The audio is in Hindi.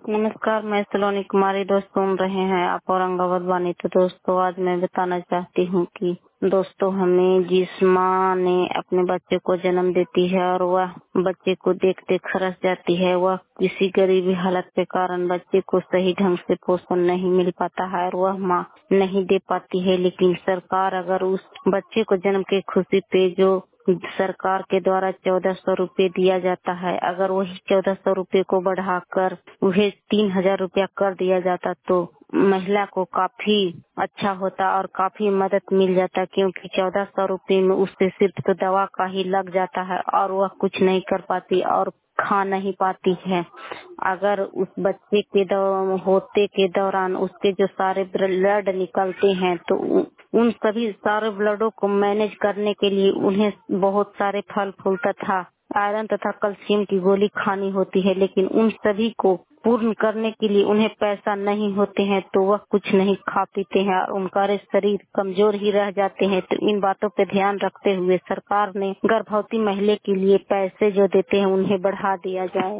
नमस्कार, मैं सलोनी कुमारी। दोस्त सुन रहे हैं आप औरंगाबाद वानी। तो दोस्तों, आज मैं बताना चाहती हूँ कि दोस्तों, हमें जिस माँ ने अपने बच्चे को जन्म देती है और वह बच्चे को देख देख खरस जाती है, वह किसी गरीबी हालत के कारण बच्चे को सही ढंग से पोषण नहीं मिल पाता है और वह माँ नहीं दे पाती है। लेकिन सरकार अगर उस बच्चे को जन्म के खुशी पे जो सरकार के द्वारा 1400 रुपए दिया जाता है, अगर वही 1400 रुपए को बढ़ाकर उन्हें 3000 रुपया कर दिया जाता तो महिला को काफी अच्छा होता और काफी मदद मिल जाता, क्योंकि 1400 रुपए में उससे सिर्फ तो दवा का ही लग जाता है और वह कुछ नहीं कर पाती और खा नहीं पाती है। अगर उस बच्चे के होते के दौरान उसके जो सारे ब्लड निकलते हैं तो उन सभी सारे ब्लडों को मैनेज करने के लिए उन्हें बहुत सारे फल फूल तथा आयरन तथा कैल्शियम की गोली खानी होती है। लेकिन उन सभी को पूर्ण करने के लिए उन्हें पैसा नहीं होते हैं तो वह कुछ नहीं खा पीते हैं और उनका शरीर कमजोर ही रह जाते हैं। तो इन बातों पे ध्यान रखते हुए सरकार ने गर्भवती महिला के लिए पैसे जो देते हैं उन्हें बढ़ा दिया जाए।